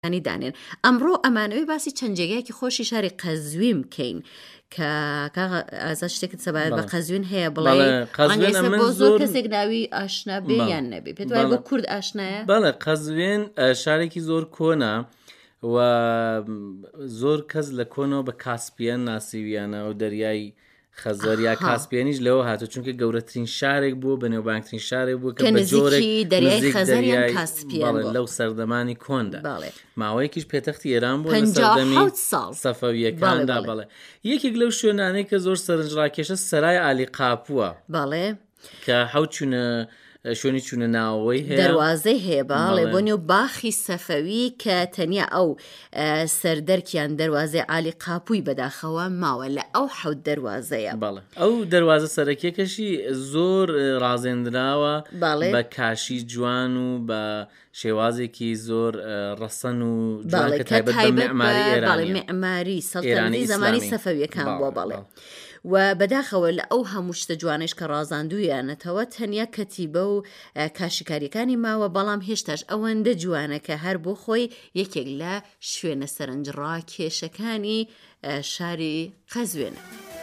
دانێن ئەمڕۆ ئەمانەوەی باسی چەند جێگایەکی خۆشی شاری قەزوین بکەین کە ئازاد شتێکت سەبارەت بە قەزوین هەیە بڵێ بۆ زۆر کەسێک ناوی ئاشنا بێ یان نەبێ پێت وایە بۆ کورد ئاشنایە؟ بەڵێ قەزوین شارێکی زۆر کۆنا و زۆر کەس لە کۆنەوە بە کاسپیان ناسیویانە و دەریای خەزەر یا کاسپیانیش لەوە هاتو چونکە گەورەترین شارێک بوو بەنێوبانگترین شارێک بوو کە بە جۆرێک دەریای خەزەر یان کاسپیان لەو سەردەمانی کۆندا ماوەیەکیش پێتەختی ئێران بوو 57 ساڵ سەفەویەکاندا بەڵێ یەکێک لەو شوێنانەی کە زۆر سەرنجڕاکێشە سەرای عالی قاپووە بەڵێ کە حەوت شوێنی چوونە ناوەوەی هەیە دەواازەی هەیە باڵێ بۆ نێو باخی سەفەوی کە تەنیا ئەو سەردەرکیان دەواازەی عالی قاپووی بەداخەوە ماوە لە ئەو حەوت دەواازەیە بەڵێ ئەو دەواازە سەرەکیەکەشی زۆر ڕازێنراوە بە کاشی جوان و بە شێوازێکی زۆر ڕەسەن و جوان کە تایبەت بە مێعماری ئێرانیە مێعماری سەڵتەنەتی زەمانی سەفەویەکان بووە بەڵێ و بەداخەوە لە ئەو هەموو شتە جوانش کە ڕازاندوویانەتەوە تەنیا کەتیبە و کاشیکاریەکانی ماوە بەڵام هێشتاش ئەوەندە جوانە کە هەر بۆ خۆی یەکێک لە شوێنە سەرنجڕاکێشەکانی شاری قەزوێنە.